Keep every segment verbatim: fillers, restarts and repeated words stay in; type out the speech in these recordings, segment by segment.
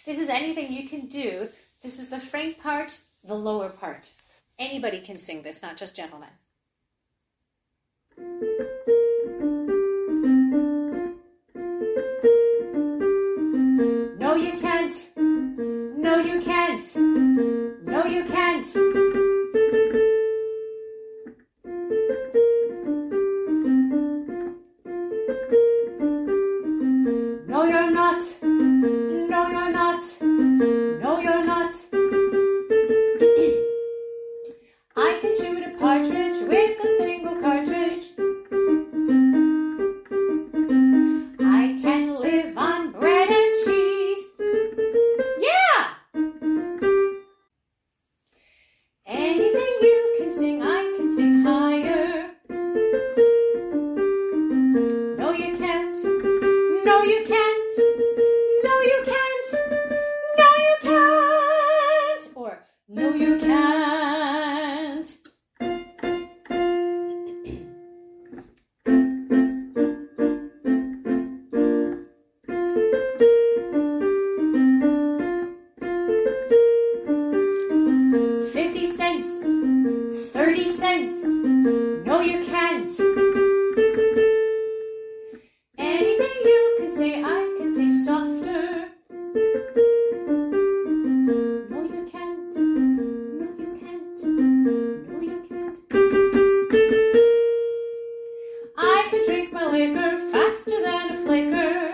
This is anything you can do. This is the frank part, the lower part. Anybody can sing this, not just gentlemen. No, you can't. No, you can't. No, you can't. No, you're not. No, you're not. No, you're not. I can shoot a partridge with a single cartridge. I can live on bread and cheese. Yeah! Anything you can sing, I can sing higher. No, you can't. No, you can't. No, you can't. No, you can't. Or, no, you can't. Fifty cents. Thirty cents. No, you can't. Anything you can say, I can say softer. No, you can't. No, you can't. No, you can't. I can drink my liquor faster than a flicker.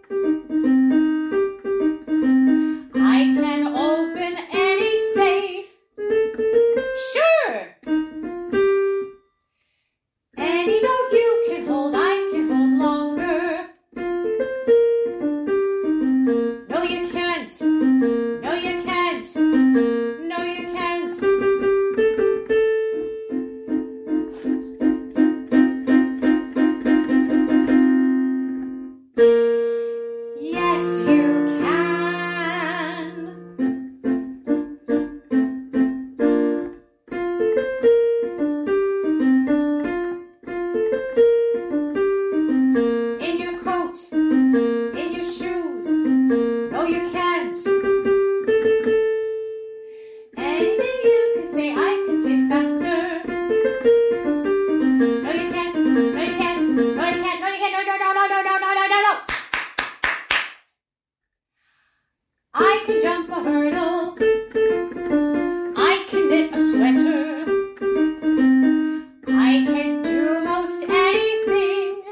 I can open any safe. Sure. Any note you can hold, I can hold longer. No, you can't. No, you can't. No, you can't. Yes, you can. In your coat, in your shoes. No, you can't. Anything you can say, I can say faster. No, you can't. No, you can't. No, you can't. No, you can't. No, no, no, no, no, no, no, no, no, no. I can jump a hurdle. I can knit a sweater. I can do most anything.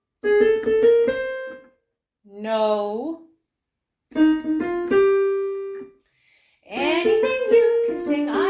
No. Anything you can sing,